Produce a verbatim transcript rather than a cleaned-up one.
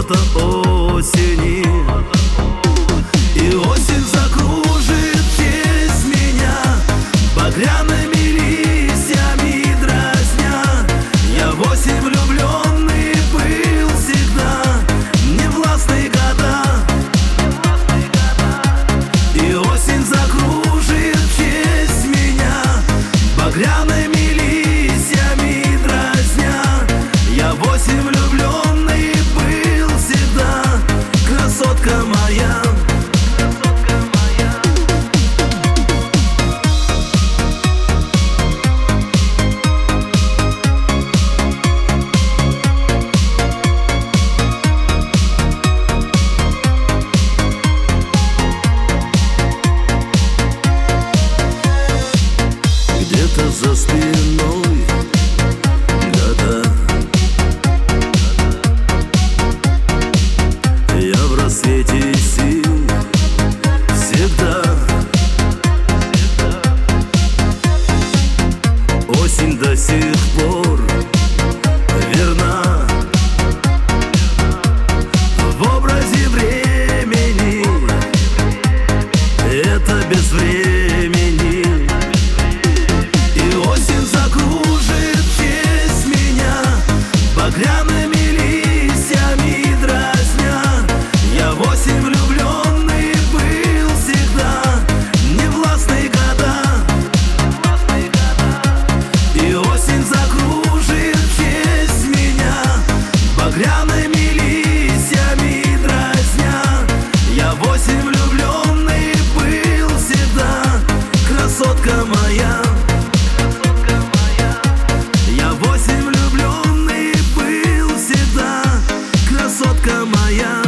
золото осени. И осень закружит в честь меня багряными листьями дразня. Я в осень влюбленный был всегда, невластные года. И осень закружит в честь меня багряными листьями дразня. Я в осень влюбленный был всегда, красотка моя. Где-то за спиной года, я в рассвете сил всегда. Осень до сих пор верна в образе времени. Это без времени. Закружит в честь меня багряными листьями дразня. Я в осень влюбленный был всегда, невластные года. И осень закружит в честь меня багряными листьями дразня. Я в осень влюбленный был всегда, красотка моя. Красотка моя.